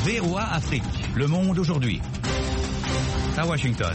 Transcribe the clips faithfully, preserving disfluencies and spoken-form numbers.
V O A Afrique, Le Monde aujourd'hui. À Washington.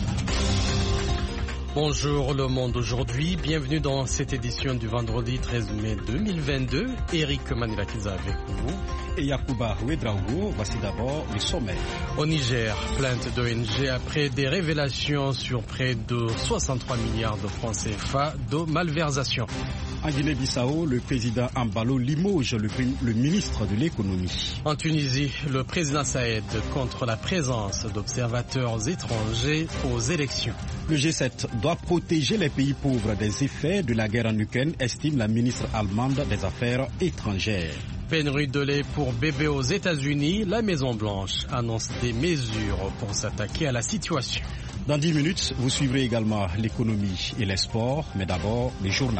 Bonjour Le Monde aujourd'hui, bienvenue dans cette édition du vendredi treize mai deux mille vingt-deux. Eric Manilakiza avec vous. Et Yacouba Ouedraogo, voici d'abord le sommet. Au Niger, plainte d'O N G après des révélations sur près de soixante-trois milliards de francs C F A de malversation. En Guinée-Bissau, le président Ambalo limoge le, le ministre de l'économie. En Tunisie, le président Saïd contre la présence d'observateurs étrangers aux élections. Le G sept doit protéger les pays pauvres des effets de la guerre en Ukraine, estime la ministre allemande des Affaires étrangères. Pénurie de lait pour bébés aux États-Unis, la Maison-Blanche annonce des mesures pour s'attaquer à la situation. Dans dix minutes, vous suivrez également l'économie et les sports, mais d'abord les journaux.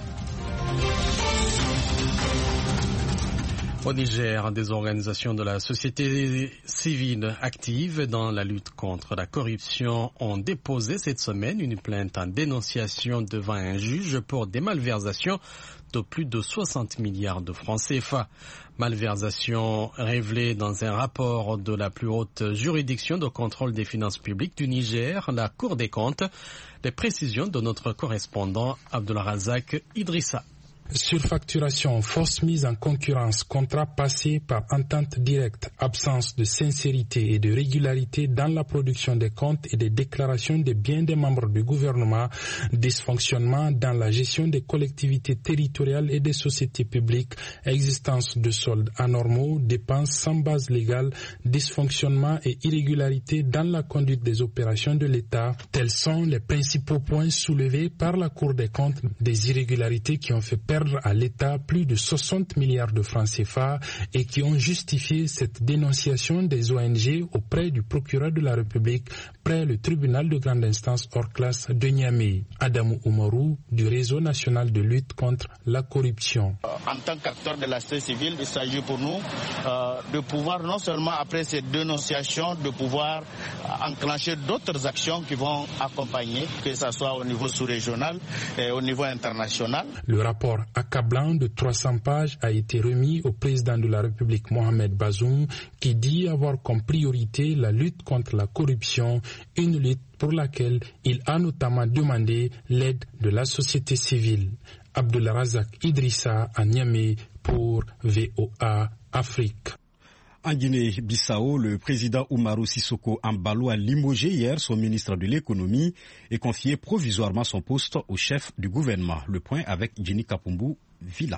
Au Niger, des organisations de la société civile actives dans la lutte contre la corruption ont déposé cette semaine une plainte en dénonciation devant un juge pour des malversations de plus de soixante milliards de francs C F A. Malversations révélées dans un rapport de la plus haute juridiction de contrôle des finances publiques du Niger, la Cour des comptes. Les précisions de notre correspondant Abdelrazak Idrissa. Surfacturation, fausse mise en concurrence, contrat passé par entente directe, absence de sincérité et de régularité dans la production des comptes et des déclarations des biens des membres du gouvernement, dysfonctionnement dans la gestion des collectivités territoriales et des sociétés publiques, existence de soldes anormaux, dépenses sans base légale, dysfonctionnement et irrégularité dans la conduite des opérations de l'État. Tels sont les principaux points soulevés par la Cour des comptes, des irrégularités qui ont fait perdre à l'État plus de soixante milliards de francs C F A et qui ont justifié cette dénonciation des O N G auprès du procureur de la République près le tribunal de grande instance hors classe de Niamey. Adamou Oumarou du Réseau national de lutte contre la corruption. En tant qu'acteur de la société civile, il s'agit pour nous euh, de pouvoir non seulement après cette dénonciation, de pouvoir enclencher d'autres actions qui vont accompagner, que ce soit au niveau sous-régional et au niveau international. Le rapport accablant de trois cents pages a été remis au président de la République Mohamed Bazoum qui dit avoir comme priorité la lutte contre la corruption, une lutte pour laquelle il a notamment demandé l'aide de la société civile. Abdelrazak Idrissa à Niamey pour V O A Afrique. En Guinée-Bissau, le président Umaru Sissoko Ambalo a limogé hier son ministre de l'économie et confié provisoirement son poste au chef du gouvernement. Le point avec Jenny Kapumbu Villa.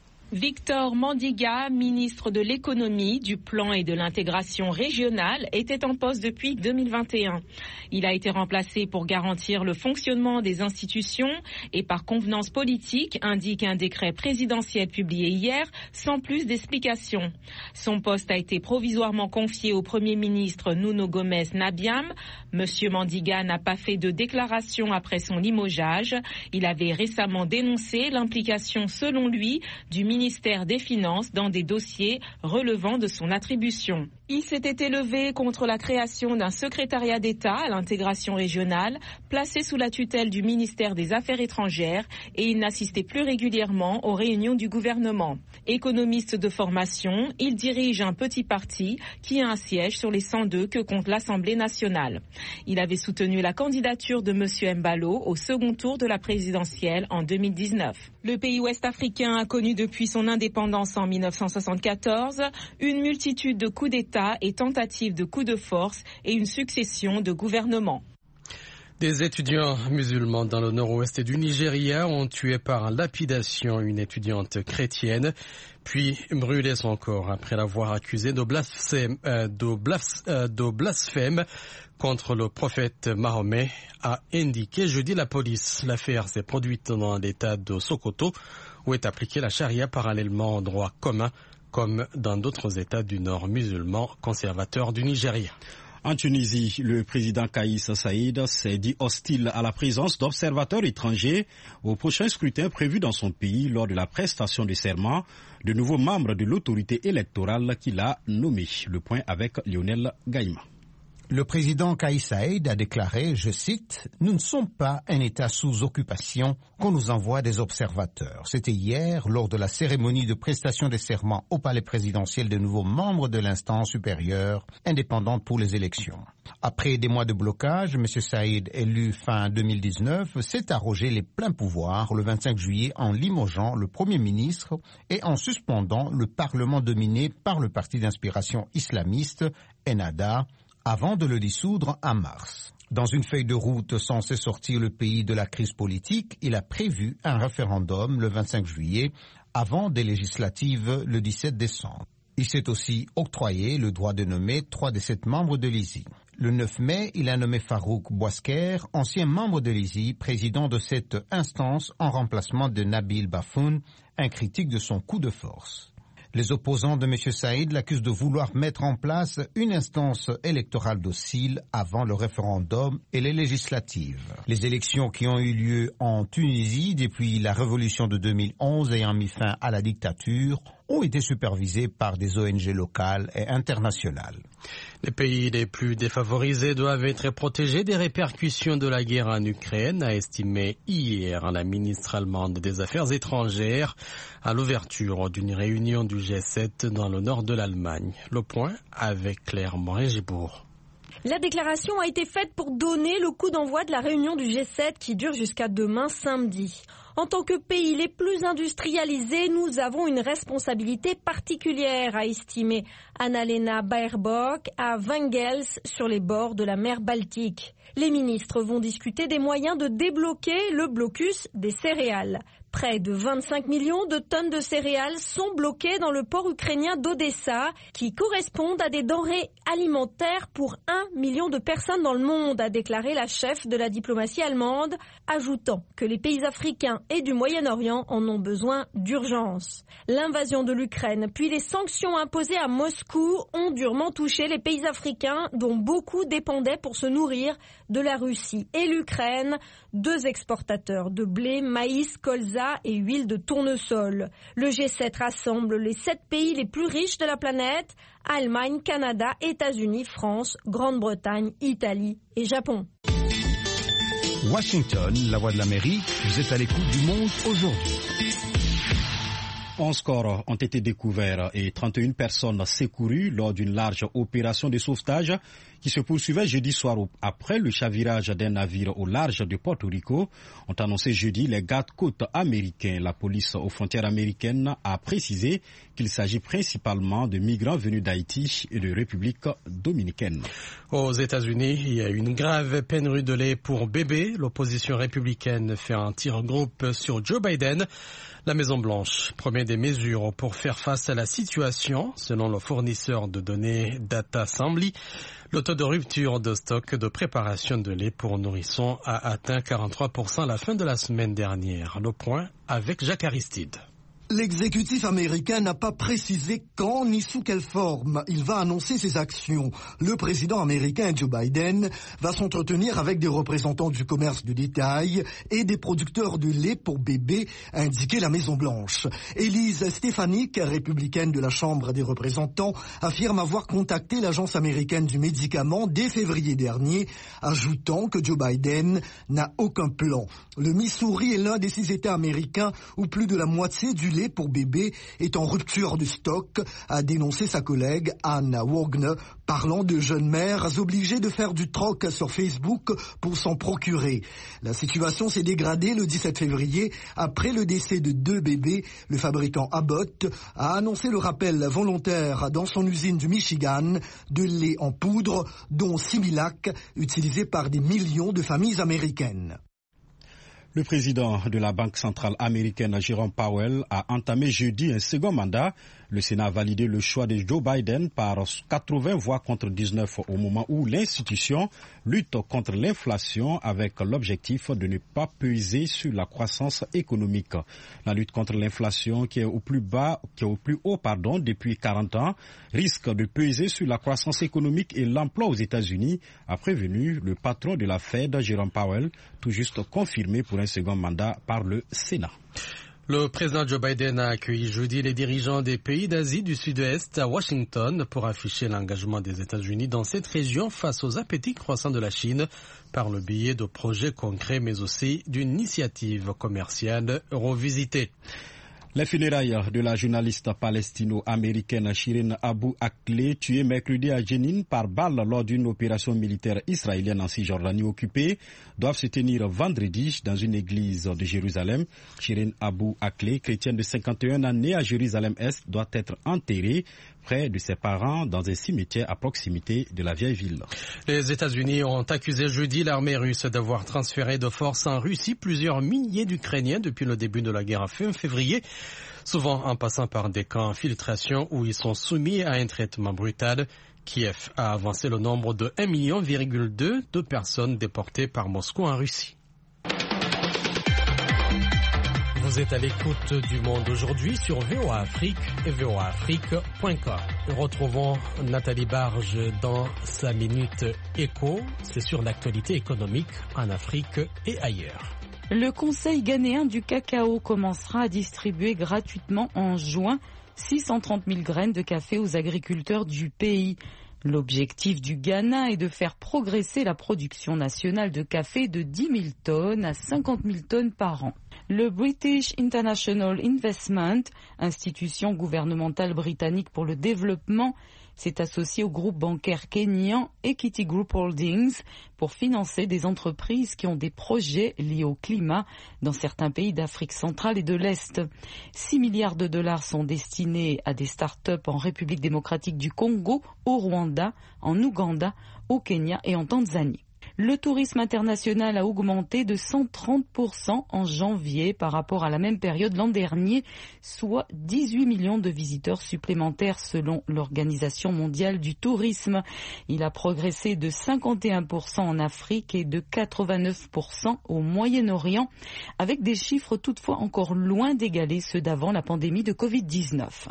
Victor Mandiga, ministre de l'économie, du plan et de l'intégration régionale, était en poste depuis deux mille vingt et un. Il a été remplacé pour garantir le fonctionnement des institutions et par convenance politique, indique un décret présidentiel publié hier, sans plus d'explications. Son poste a été provisoirement confié au Premier ministre Nuno Gomes Nabiam. Monsieur Mandiga n'a pas fait de déclaration après son limogeage. Il avait récemment dénoncé l'implication, selon lui, du ministre ministère des Finances dans des dossiers relevant de son attribution. Il s'était élevé contre la création d'un secrétariat d'État à l'intégration régionale, placé sous la tutelle du ministère des Affaires étrangères, et il n'assistait plus régulièrement aux réunions du gouvernement. Économiste de formation, il dirige un petit parti qui a un siège sur les cent deux que compte l'Assemblée nationale. Il avait soutenu la candidature de M. Mbalo au second tour de la présidentielle en deux mille dix-neuf. Le pays ouest-africain a connu depuis son indépendance en mille neuf cent soixante-quatorze une multitude de coups d'État et tentatives de coups de force et une succession de gouvernements. Des étudiants musulmans dans le nord-ouest du Nigeria ont tué par lapidation une étudiante chrétienne, puis brûlé son corps après l'avoir accusée de blasphème, euh, de blas, euh, de blasphème contre le prophète Mahomet, a indiqué jeudi la police. L'affaire s'est produite dans l'état de Sokoto, où est appliquée la charia parallèlement au droit commun, comme dans d'autres États du Nord musulmans conservateurs du Nigeria. En Tunisie, le président Kaïs Saïd s'est dit hostile à la présence d'observateurs étrangers au prochain scrutin prévu dans son pays lors de la prestation de serment de nouveaux membres de l'autorité électorale qu'il a nommé. Le point avec Lionel Gaïma. Le président Kais Saied a déclaré, je cite, « Nous ne sommes pas un État sous occupation qu'on nous envoie des observateurs. » C'était hier, lors de la cérémonie de prestation des serments au palais présidentiel des nouveaux membres de l'instance supérieure indépendante pour les élections. Après des mois de blocage, M. Saied, élu fin deux mille dix-neuf, s'est arrogé les pleins pouvoirs le vingt-cinq juillet en limogeant le Premier ministre et en suspendant le Parlement dominé par le parti d'inspiration islamiste, Ennahda, avant de le dissoudre en mars. Dans une feuille de route censée sortir le pays de la crise politique, il a prévu un référendum le vingt-cinq juillet, avant des législatives le dix-sept décembre. Il s'est aussi octroyé le droit de nommer trois des sept membres de l'I S I. Le neuf mai, il a nommé Farouk Bouasker, ancien membre de l'I S I, président de cette instance en remplacement de Nabil Bafoun, un critique de son coup de force. Les opposants de M. Saied l'accusent de vouloir mettre en place une instance électorale docile avant le référendum et les législatives. Les élections qui ont eu lieu en Tunisie depuis la révolution de deux mille onze ayant mis fin à la dictature ont été supervisées par des O N G locales et internationales. Les pays les plus défavorisés doivent être protégés des répercussions de la guerre en Ukraine, a estimé hier la ministre allemande des Affaires étrangères à l'ouverture d'une réunion du G sept dans le nord de l'Allemagne. Le point avec Claire Morin-Gibourg. La déclaration a été faite pour donner le coup d'envoi de la réunion du G sept qui dure jusqu'à demain samedi. En tant que pays les plus industrialisés, nous avons une responsabilité particulière, a estimé Annalena Baerbock à Wengels sur les bords de la mer Baltique. Les ministres vont discuter des moyens de débloquer le blocus des céréales. Près de vingt-cinq millions de tonnes de céréales sont bloquées dans le port ukrainien d'Odessa, qui correspondent à des denrées alimentaires pour un million de personnes dans le monde, a déclaré la chef de la diplomatie allemande, ajoutant que les pays africains et du Moyen-Orient en ont besoin d'urgence. L'invasion de l'Ukraine, puis les sanctions imposées à Moscou ont durement touché les pays africains, dont beaucoup dépendaient pour se nourrir de la Russie et l'Ukraine, deux exportateurs de blé, maïs, colza et huile de tournesol. Le G sept rassemble les sept pays les plus riches de la planète, Allemagne, Canada, États-Unis, France, Grande-Bretagne, Italie et Japon. Washington, la voix de l'Amérique, vous êtes à l'écoute du monde aujourd'hui. onze corps ont été découverts et trente et une personnes secourues lors d'une large opération de sauvetage qui se poursuivait jeudi soir après le chavirage d'un navire au large de Porto Rico, ont annoncé jeudi les gardes-côtes américains. La police aux frontières américaines a précisé qu'il s'agit principalement de migrants venus d'Haïti et de République dominicaine. Aux États-Unis, il y a une grave pénurie de lait pour bébés. L'opposition républicaine fait un tir-groupe sur Joe Biden. La Maison-Blanche promet des mesures pour faire face à la situation. Selon le fournisseur de données Data Assembly, le taux de rupture de stock de préparation de lait pour nourrissons a atteint quarante-trois pour cent à la fin de la semaine dernière. Le point avec Jacques Aristide. L'exécutif américain n'a pas précisé quand ni sous quelle forme il va annoncer ses actions. Le président américain Joe Biden va s'entretenir avec des représentants du commerce de détail et des producteurs de lait pour bébés, a indiqué la Maison-Blanche. Elise Stefanik, républicaine de la Chambre des représentants, affirme avoir contacté l'Agence américaine du médicament dès février dernier, ajoutant que Joe Biden n'a aucun plan. Le Missouri est l'un des six États américains où plus de la moitié du lait pour bébés est en rupture de stock, a dénoncé sa collègue Anna Wagner, parlant de jeunes mères obligées de faire du troc sur Facebook pour s'en procurer. La situation s'est dégradée le dix-sept février après le décès de deux bébés. Le fabricant Abbott a annoncé le rappel volontaire dans son usine du Michigan de lait en poudre, dont Similac, utilisé par des millions de familles américaines. Le président de la Banque centrale américaine, Jerome Powell, a entamé jeudi un second mandat. Le Sénat a validé le choix de Joe Biden par quatre-vingts voix contre dix-neuf au moment où l'institution lutte contre l'inflation avec l'objectif de ne pas peser sur la croissance économique. La lutte contre l'inflation, qui est au plus bas, qui est au plus haut, pardon, depuis quarante ans, risque de peser sur la croissance économique et l'emploi aux États-Unis, a prévenu le patron de la Fed, Jerome Powell, tout juste confirmé pour un second mandat par le Sénat. Le président Joe Biden a accueilli jeudi les dirigeants des pays d'Asie du Sud-Est à Washington pour afficher l'engagement des États-Unis dans cette région face aux appétits croissants de la Chine par le biais de projets concrets mais aussi d'une initiative commerciale revisitée. Les funérailles de la journaliste palestino-américaine Shirin Abu Akleh, tuée mercredi à Jenin par balle lors d'une opération militaire israélienne en Cisjordanie occupée, doivent se tenir vendredi dans une église de Jérusalem. Shirin Abu Akleh, chrétienne de cinquante et un ans, née à Jérusalem-Est, doit être enterrée près de ses parents dans un cimetière à proximité de la vieille ville. Les États-Unis ont accusé jeudi l'armée russe d'avoir transféré de force en Russie plusieurs milliers d'Ukrainiens depuis le début de la guerre fin février, souvent en passant par des camps d'infiltration où ils sont soumis à un traitement brutal. Kiev a avancé le nombre de un virgule deux million de personnes déportées par Moscou en Russie. Vous êtes à l'écoute du Monde aujourd'hui sur V O A Afrique et V O A Afrique point com. Retrouvons Nathalie Barge dans sa Minute Éco. C'est sur l'actualité économique en Afrique et ailleurs. Le Conseil ghanéen du cacao commencera à distribuer gratuitement en juin six cent trente mille graines de café aux agriculteurs du pays. L'objectif du Ghana est de faire progresser la production nationale de café de dix mille tonnes à cinquante mille tonnes par an. Le British International Investment, institution gouvernementale britannique pour le développement, s'est associé au groupe bancaire kényan Equity Group Holdings pour financer des entreprises qui ont des projets liés au climat dans certains pays d'Afrique centrale et de l'Est. six milliards de dollars sont destinés à des start-up en République démocratique du Congo, au Rwanda, en Ouganda, au Kenya et en Tanzanie. Le tourisme international a augmenté de cent trente pour cent en janvier par rapport à la même période l'an dernier, soit dix-huit millions de visiteurs supplémentaires selon l'Organisation mondiale du tourisme. Il a progressé de cinquante et un pour cent en Afrique et de quatre-vingt-neuf pour cent au Moyen-Orient, avec des chiffres toutefois encore loin d'égaler ceux d'avant la pandémie de covid dix-neuf.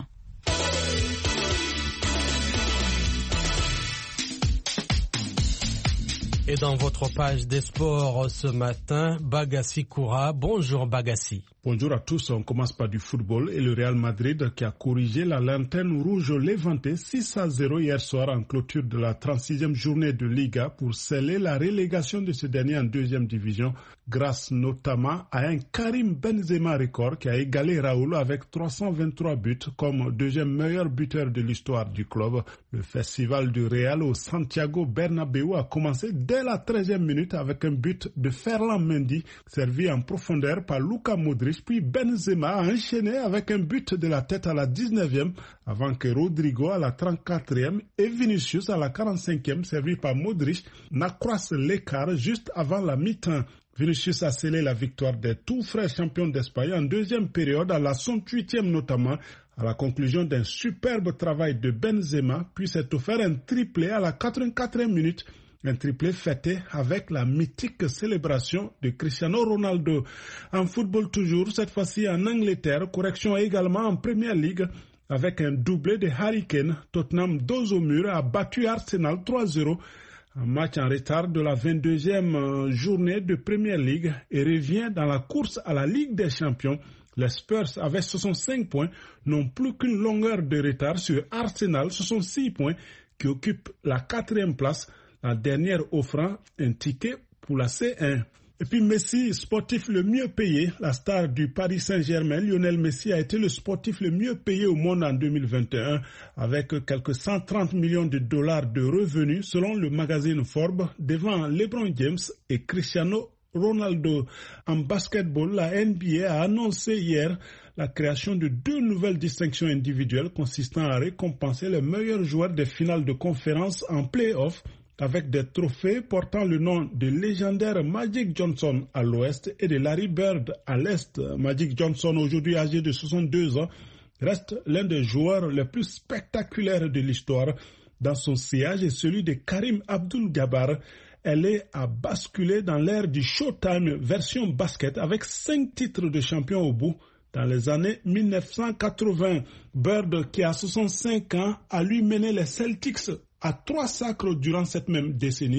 Et dans votre page des sports ce matin, Bagassi Koura. Bonjour Bagassi. Bonjour à tous, on commence par du football et le Real Madrid qui a corrigé la lanterne rouge léventée six à zéro hier soir en clôture de la trente-sixième journée de Liga pour sceller la relégation de ce dernier en deuxième division grâce notamment à un Karim Benzema record qui a égalé Raoul avec trois cent vingt-trois buts comme deuxième meilleur buteur de l'histoire du club. Le festival du Real au Santiago Bernabéu a commencé dès la treizième minute avec un but de Ferland Mendy servi en profondeur par Luka Modric. Puis Benzema a enchaîné avec un but de la tête à la dix-neuvième avant que Rodrigo à la trente-quatrième et Vinicius à la quarante-cinquième servi par Modric n'accroissent l'écart juste avant la mi-temps. Vinicius a scellé la victoire des tout frais champions d'Espagne en deuxième période à la soixante-huitième notamment à la conclusion d'un superbe travail de Benzema puis s'est offert un triplé à la quatre-vingt-quatrième minute. Un triplé fêté avec la mythique célébration de Cristiano Ronaldo. En football toujours, cette fois-ci en Angleterre, correction également en Premier League avec un doublé de Harry Kane. Tottenham dos au mur a battu Arsenal trois zéro. Un match en retard de la vingt-deuxième journée de Premier League et revient dans la course à la Ligue des Champions. Les Spurs avec soixante-cinq points n'ont plus qu'une longueur de retard sur Arsenal, soixante-six points, qui occupe la quatrième place. La dernière offrant un ticket pour la C un. Et puis Messi, sportif le mieux payé, la star du Paris Saint-Germain, Lionel Messi a été le sportif le mieux payé au monde en deux mille vingt et un avec quelques cent trente millions de dollars de revenus selon le magazine Forbes devant LeBron James et Cristiano Ronaldo. En basketball, la N B A a annoncé hier la création de deux nouvelles distinctions individuelles consistant à récompenser les meilleurs joueurs des finales de conférence en play-off avec des trophées portant le nom de légendaire Magic Johnson à l'ouest et de Larry Bird à l'est. Magic Johnson, aujourd'hui âgé de soixante-deux ans, reste l'un des joueurs les plus spectaculaires de l'histoire. Dans son sillage et celui de Karim Abdul-Jabbar, elle est à basculer dans l'ère du Showtime version basket avec cinq titres de champion au bout. Dans les années mille neuf cent quatre-vingts, Bird, qui a soixante-cinq ans, a lui mené les Celtics à trois sacres durant cette même décennie.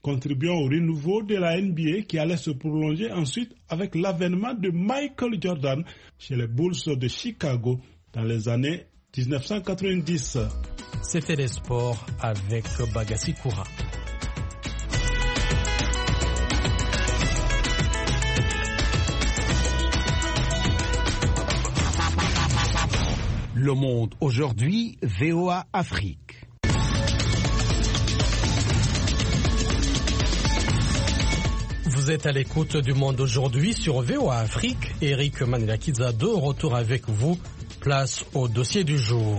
contribuant au renouveau de la N B A qui allait se prolonger ensuite avec l'avènement de Michael Jordan chez les Bulls de Chicago dans les années dix-neuf cent quatre-vingt-dix. C'était les sports avec Bagassi Koura. Le Monde aujourd'hui, V O A Afrique. Vous êtes à l'écoute du Monde aujourd'hui sur V O A Afrique. Eric Manilakizado, retour avec vous. Place au dossier du jour.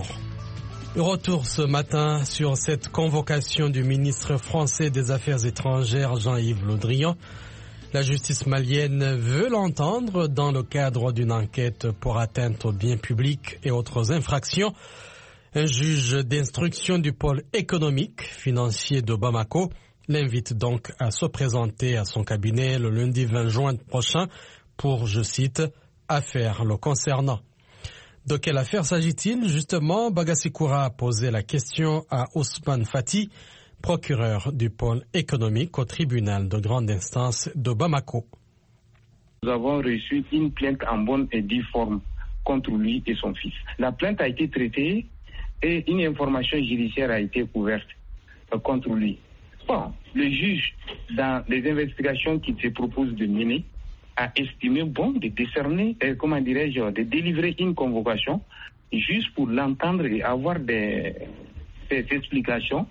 Retour ce matin sur cette convocation du ministre français des Affaires étrangères Jean-Yves Le Drian. La justice malienne veut l'entendre dans le cadre d'une enquête pour atteinte aux biens publics et autres infractions. Un juge d'instruction du pôle économique financier de Bamako l'invite donc à se présenter à son cabinet le lundi vingt juin prochain pour, je cite, « affaire le concernant ». De quelle affaire s'agit-il? Justement, Bagassi Koura a posé la question à Ousmane Fati, procureur du pôle économique au tribunal de grande instance de Bamako. Nous avons reçu une plainte en bonne et due forme contre lui et son fils. La plainte a été traitée et une information judiciaire a été ouverte contre lui. Bon, le juge, dans les investigations qu'il se propose de mener, a estimé bon de décerner, euh, comment dirais-je, de délivrer une convocation juste pour l'entendre et avoir des, des explications.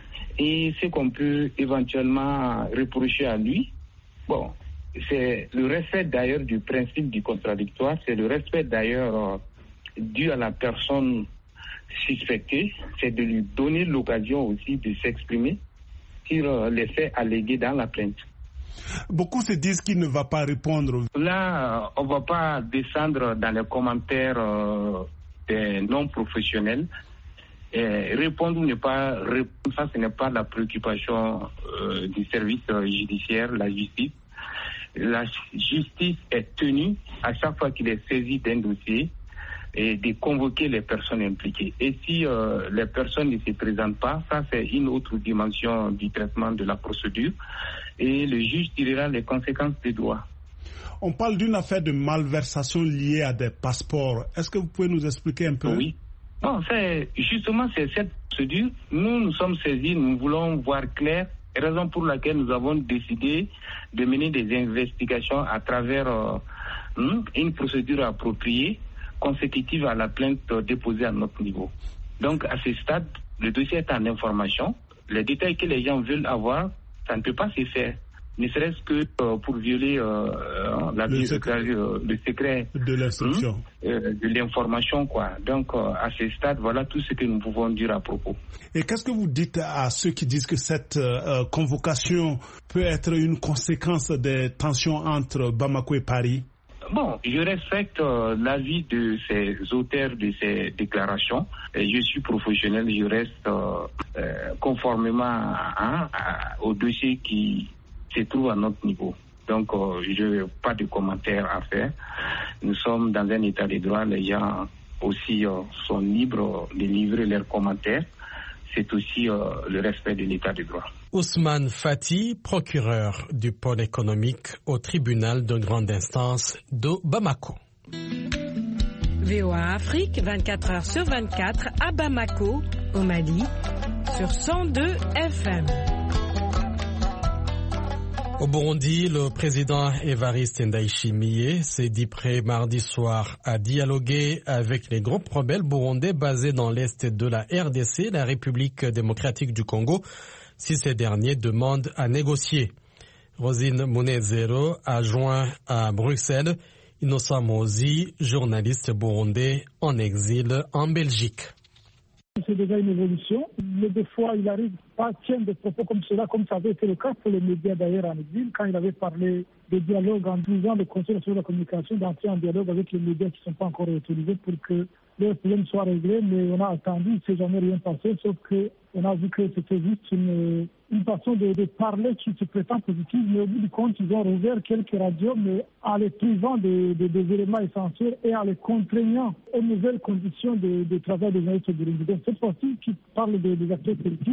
Et ce qu'on peut éventuellement reprocher à lui, bon, c'est le respect d'ailleurs du principe du contradictoire, c'est le respect d'ailleurs euh, dû à la personne suspectée, c'est de lui donner l'occasion aussi de s'exprimer sur euh, les faits allégués dans la plainte. Beaucoup se disent qu'il ne va pas répondre. Là, on ne va pas descendre dans les commentaires euh, des non-professionnels. Et répondre ou ne pas répondre, ça, ce n'est pas la préoccupation euh, du service euh, judiciaire, la justice. La justice est tenue, à chaque fois qu'il est saisi d'un dossier, et de convoquer les personnes impliquées. Et si euh, les personnes ne se présentent pas, ça c'est une autre dimension du traitement de la procédure. Et le juge tirera les conséquences des droits. On parle d'une affaire de malversation liée à des passeports. Est-ce que vous pouvez nous expliquer un peu? Oui. Non, c'est, justement, c'est cette procédure. Nous, nous sommes saisis, nous voulons voir clair, raison pour laquelle nous avons décidé de mener des investigations à travers euh, une procédure appropriée, consécutive à la plainte déposée à notre niveau. Donc, à ce stade, le dossier est en information. Les détails que les gens veulent avoir, ça ne peut pas se faire, ne serait-ce que euh, pour violer euh, la le, vie, secret, euh, le secret de l'instruction, hein, euh, de l'information, quoi. Donc, euh, à ce stade, voilà tout ce que nous pouvons dire à propos. Et qu'est-ce que vous dites à ceux qui disent que cette euh, convocation peut être une conséquence des tensions entre Bamako et Paris? Bon, je respecte euh, l'avis de ces auteurs de ces déclarations. Et je suis professionnel, je reste euh, euh, conformément à, à, au dossier qui se trouve à notre niveau. Donc, euh, je n'ai pas de commentaires à faire. Nous sommes dans un état de droit, les gens aussi euh, sont libres de livrer leurs commentaires. C'est aussi euh, le respect de l'état de droit. Ousmane Fati, procureur du pôle économique au tribunal de grande instance de Bamako. V O A Afrique, vingt-quatre heures sur vingt-quatre à Bamako, au Mali, sur cent deux F M. Au Burundi, le président Evariste Ndayishimiye s'est dit prêt mardi soir à dialoguer avec les groupes rebelles burundais basés dans l'est de la R D C, la République démocratique du Congo, si ces derniers demandent à négocier. Rosine Munezero a joint à Bruxelles Innocent Mozi, journaliste burundais en exil en Belgique. C'est déjà une évolution, mais des fois il arrive pas tiens des propos comme cela, comme ça avait été le cas pour les médias d'ailleurs en exil, quand il avait parlé de dialogue en disant le Conseil national de la communication d'entrer en dialogue avec les médias qui ne sont pas encore autorisés pour que les problèmes soient réglés, mais on a attendu, il ne s'est jamais rien passé, sauf qu'on a vu que c'était juste une, une façon de, de parler qui se prétend positive, mais au bout du compte, ils ont rouvert quelques radios, mais en les privant de, de, des éléments essentiels et en les contraignant aux nouvelles conditions de, de travail des journalistes burundais. Donc cette fois-ci, qui parle des, des acteurs politiques,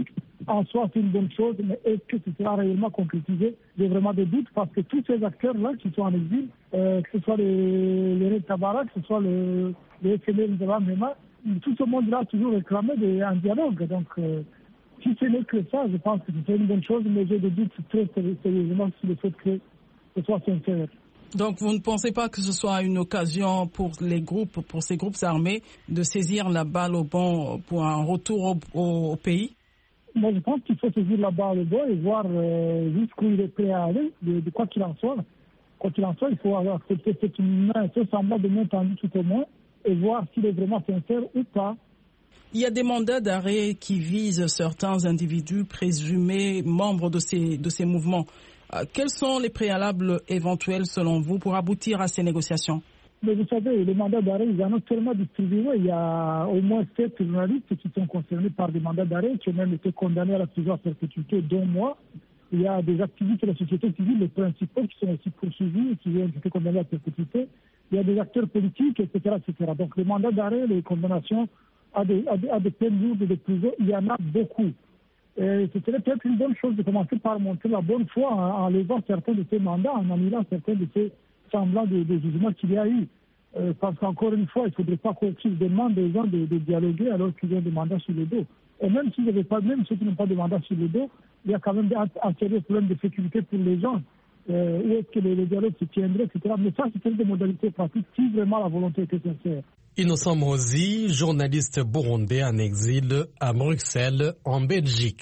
en soi, c'est une bonne chose, mais est-ce que ce sera réellement concrétisé? J'ai vraiment des doutes parce que tous ces acteurs-là qui sont en exil, euh, que ce soit les, les Red Tabara, que ce soit le, les F N L de la M E M A, tout ce monde-là a toujours réclamé des, un dialogue. Donc, euh, si ce n'est que ça, je pense que c'est une bonne chose, mais j'ai des doutes très sérieusement sur le fait que ce soit sincère. Donc, vous ne pensez pas que ce soit une occasion pour les groupes, pour ces groupes armés, de saisir la balle au bon pour un retour au, au, au pays? Moi, je pense qu'il faut saisir la balle au bon et voir euh, jusqu'où il est prêt à aller, de, de quoi qu'il en soit. Quoi qu'il en soit, il faut accepter cette main, ce semblant de main tendue tout au moins, et voir s'il est vraiment sincère ou pas. Il y a des mandats d'arrêt qui visent certains individus présumés membres de ces, de ces mouvements. Euh, quels sont les préalables éventuels selon vous pour aboutir à ces négociations? Mais vous savez, les mandats d'arrêt, ils en ont tellement distribué. Il y a au moins sept journalistes qui sont concernés par des mandats d'arrêt, qui ont même été condamnés à la prison à perpétuité, dont moi. Il y a des activistes de la société civile, les principaux, qui sont aussi poursuivis et qui ont été condamnés à perpétuité. Il y a des acteurs politiques, et cetera, et cetera. Donc les mandats d'arrêt, les condamnations à des, à des, à des peines lourdes de prison, il y en a beaucoup. Et ce serait peut-être une bonne chose de commencer par montrer la bonne foi en, en levant certains de ces mandats, en annulant certains de ces semblants de, de jugements qu'il y a eu. Euh, parce qu'encore une fois, il ne faudrait pas qu'ils demandent des gens de, de dialoguer alors qu'ils ont des mandats sur le dos. Et même s'ils n'avaient pas, même ceux qui n'ont pas de mandat sur le dos, il y a quand même un, un sérieux problème de sécurité pour les gens. Euh, où est-ce que les, les dialogues se tiendraient, et cetera. Mais ça, c'est une des modalités pratiques si vraiment la volonté était sincère. Innocent Mozi, journaliste burundais en exil à Bruxelles, en Belgique.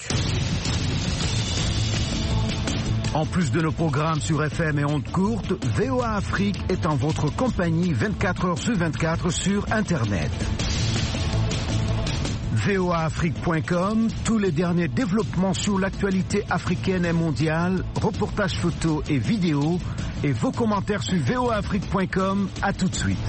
En plus de nos programmes sur F M et ondes courtes, V O A Afrique est en votre compagnie vingt-quatre heures sur vingt-quatre sur Internet. V O A Afrique point com, tous les derniers développements sur l'actualité africaine et mondiale, reportages photos et vidéos, et vos commentaires sur V O A Afrique point com. À tout de suite.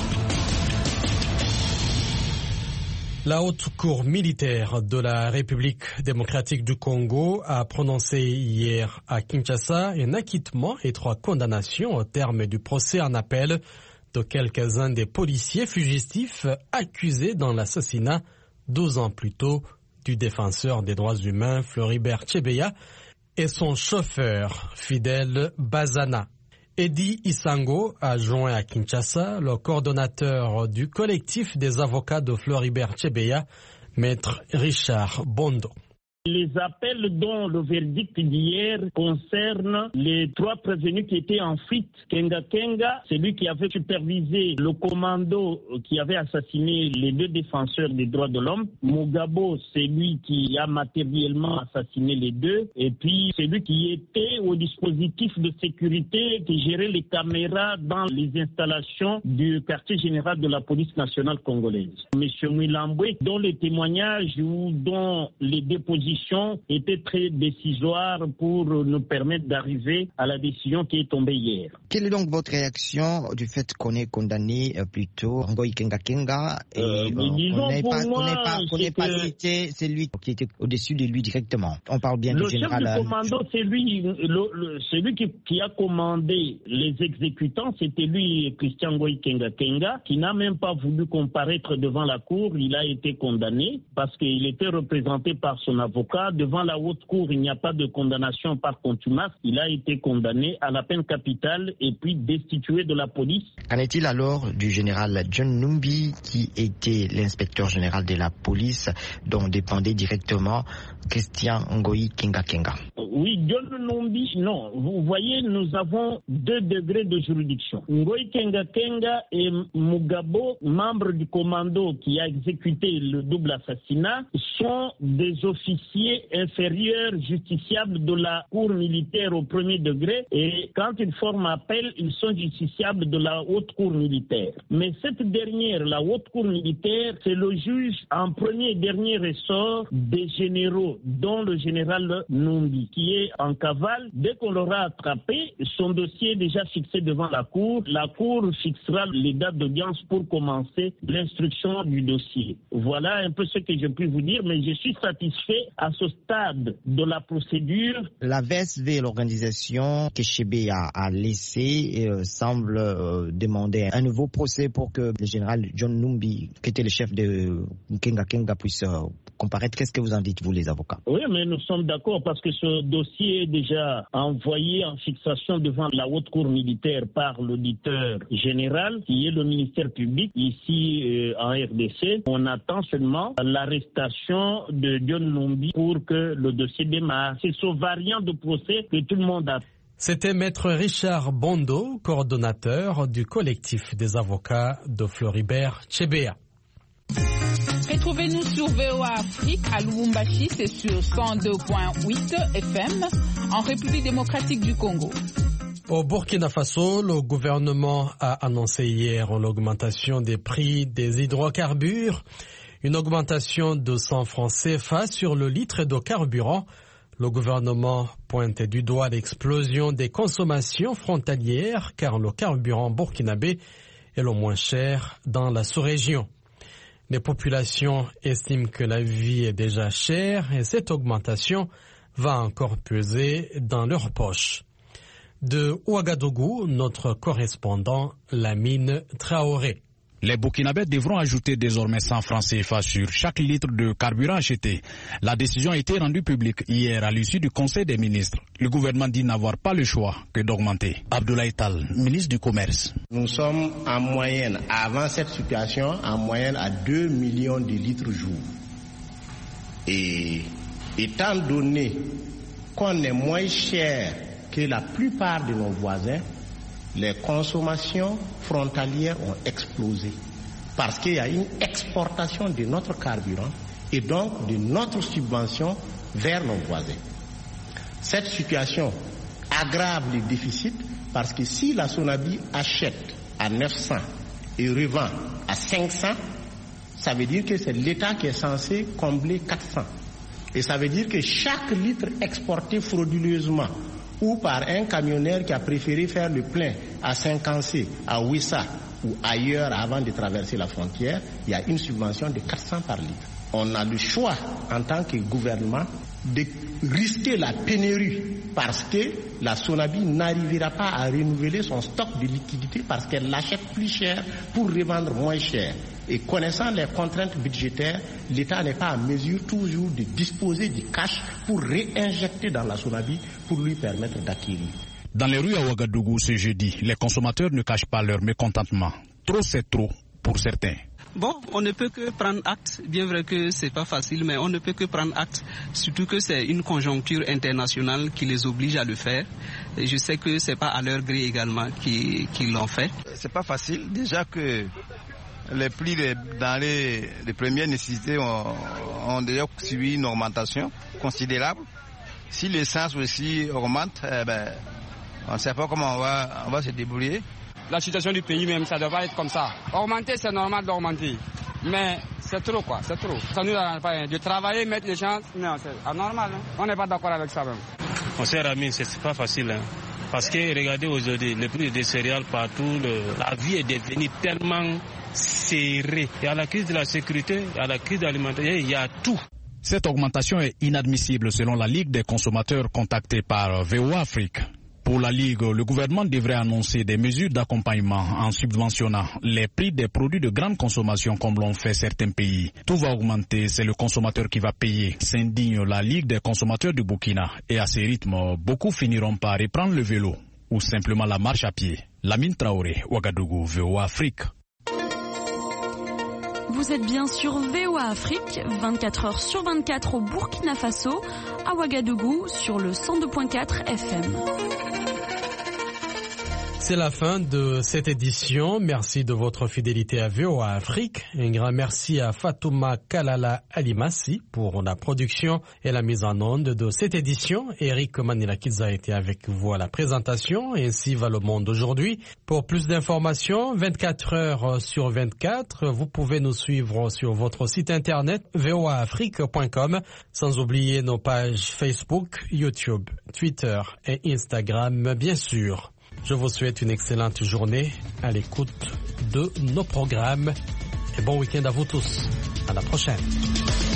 La haute cour militaire de la République démocratique du Congo a prononcé hier à Kinshasa un acquittement et trois condamnations au terme du procès en appel de quelques-uns des policiers fugitifs accusés dans l'assassinat douze ans plus tôt du défenseur des droits humains Floribert Chebeya et son chauffeur Fidel Bazana. Eddie Isango a joint à Kinshasa le coordonnateur du collectif des avocats de Floribert Chebeya, maître Richard Bondo. Les appels dont le verdict d'hier concerne les trois prévenus qui étaient en fuite. Kenga Kenga, celui qui avait supervisé le commando qui avait assassiné les deux défenseurs des droits de l'homme. Mugabo, celui qui a matériellement assassiné les deux. Et puis celui qui était au dispositif de sécurité, qui gérait les caméras dans les installations du quartier général de la police nationale congolaise. Monsieur Mwilambwe, dont les témoignages ou dont les dépositions était très décisoire pour nous permettre d'arriver à la décision qui est tombée hier. Quelle est donc votre réaction du fait qu'on ait condamné euh, plutôt Ngoï Kenga Kenga et euh, bon, on n'ait pas, pas, pas, pas cité celui qui était au-dessus de lui directement? On parle bien le du général. Le chef du commando, c'est lui, le, le, celui qui, qui a commandé les exécutants, c'était lui, Christian Ngoï Kenga Kenga, qui n'a même pas voulu comparaître devant la cour. Il a été condamné parce qu'il était représenté par son avocat. Devant la haute cour, il n'y a pas de condamnation par contumace. Il a été condamné à la peine capitale et puis destitué de la police. Qu'en est-il alors du général John Numbi, qui était l'inspecteur général de la police, dont dépendait directement Christian Ngoï Kenga Kenga? Oui, John Numbi, non. Vous voyez, nous avons deux degrés de juridiction. Ngoï Kenga Kenga et Mugabo, membres du commando qui a exécuté le double assassinat, sont des officiers inférieurs justiciables de la cour militaire au premier degré, et quand ils forment appel, ils sont justiciables de la haute cour militaire. Mais cette dernière, la haute cour militaire, c'est le juge en premier et dernier ressort des généraux, dont le général Numbi, qui est en cavale. Dès qu'on l'aura attrapé, son dossier est déjà fixé devant la cour. La cour fixera les dates d'audience pour commencer l'instruction du dossier. Voilà un peu ce que je puis vous dire, mais je suis satisfait à ce stade de la procédure. La V S V, l'organisation que Chebeya a laissée, euh, semble euh, demander un nouveau procès pour que le général John Numbi, qui était le chef de Kenga Kenga, puisse euh, comparaître. Qu'est-ce que vous en dites, vous, les avocats? Oui, mais nous sommes d'accord parce que ce dossier est déjà envoyé en fixation devant la haute cour militaire par l'auditeur général, qui est le ministère public ici euh, en R D C. On attend seulement l'arrestation de John Numbi pour que le dossier démarre. C'est ce variant de procès que tout le monde a. C'était Maître Richard Bondo, coordonnateur du collectif des avocats de Floribert Chebeya. Retrouvez-nous sur V O A Afrique à Lubumbashi, c'est sur cent deux virgule huit F M, en République démocratique du Congo. Au Burkina Faso, le gouvernement a annoncé hier l'augmentation des prix des hydrocarbures, une augmentation de cent francs C F A sur le litre de carburant. Le gouvernement pointe du doigt l'explosion des consommations frontalières car le carburant burkinabé est le moins cher dans la sous-région. Les populations estiment que la vie est déjà chère et cette augmentation va encore peser dans leurs poches. De Ouagadougou, notre correspondant Lamine Traoré. Les Burkinabés devront ajouter désormais cent francs C F A sur chaque litre de carburant acheté. La décision a été rendue publique hier à l'issue du Conseil des ministres. Le gouvernement dit n'avoir pas le choix que d'augmenter. Abdoulaye Tall, ministre du Commerce. Nous sommes en moyenne, avant cette situation, en moyenne à deux millions de litres jour. Et étant donné qu'on est moins cher que la plupart de nos voisins, les consommations frontalières ont explosé parce qu'il y a une exportation de notre carburant et donc de notre subvention vers nos voisins. Cette situation aggrave les déficits parce que si la Sonabi achète à neuf cents et revend à cinq cents, ça veut dire que c'est l'État qui est censé combler quatre cents. Et ça veut dire que chaque litre exporté frauduleusement ou par un camionneur qui a préféré faire le plein à Saint-Cancé, à Ouissa ou ailleurs avant de traverser la frontière, il y a une subvention de quatre cents par litre. On a le choix en tant que gouvernement de risquer la pénurie parce que la Sonabi n'arrivera pas à renouveler son stock de liquidités parce qu'elle l'achète plus cher pour revendre moins cher. Et connaissant les contraintes budgétaires, l'État n'est pas en mesure toujours de disposer du cash pour réinjecter dans la Sonabi pour lui permettre d'acquérir. Dans les rues à Ouagadougou ce jeudi, les consommateurs ne cachent pas leur mécontentement. Trop c'est trop pour certains. Bon, on ne peut que prendre acte, bien vrai que c'est pas facile, mais on ne peut que prendre acte, surtout que c'est une conjoncture internationale qui les oblige à le faire. Et je sais que c'est pas à leur gré également qu'ils qui l'ont fait. C'est pas facile, déjà que les prix des denrées de premières nécessités ont, ont déjà subi une augmentation considérable. Si l'essence aussi augmente, eh ben, on ne sait pas comment on va, on va se débrouiller. La situation du pays même, ça ne doit pas être comme ça. Augmenter, c'est normal d'augmenter. Mais c'est trop quoi, c'est trop. Ça nous arrange pas. De travailler, mettre les gens, non, c'est anormal. Hein? On n'est pas d'accord avec ça même. Mon cher ami, c'est pas facile. Hein? Parce que regardez aujourd'hui, le prix des céréales partout, le, la vie est devenue tellement serrée. Il y a la crise de la sécurité, il y a la crise alimentaire, il y a tout. Cette augmentation est inadmissible selon la Ligue des consommateurs contactée par V O A Afrique. Pour la Ligue, le gouvernement devrait annoncer des mesures d'accompagnement en subventionnant les prix des produits de grande consommation comme l'ont fait certains pays. Tout va augmenter, c'est le consommateur qui va payer, s'indigne la Ligue des consommateurs du Burkina. Et à ce rythme, beaucoup finiront par reprendre le vélo ou simplement la marche à pied. Lamine Traoré, Ouagadougou, V O A Afrique. Vous êtes bien sur V O A Afrique, vingt-quatre heures sur vingt-quatre au Burkina Faso, à Ouagadougou sur le cent deux virgule quatre F M. C'est la fin de cette édition. Merci de votre fidélité à V O A Afrique. Un grand merci à Fatouma Kalala Alimassi pour la production et la mise en onde de cette édition. Eric Manilakidze a été avec vous à la présentation. Ainsi va le monde aujourd'hui. Pour plus d'informations, vingt-quatre heures sur vingt-quatre, vous pouvez nous suivre sur votre site internet v o a afrique point com, sans oublier nos pages Facebook, YouTube, Twitter et Instagram, bien sûr. Je vous souhaite une excellente journée à l'écoute de nos programmes et bon week-end à vous tous. À la prochaine.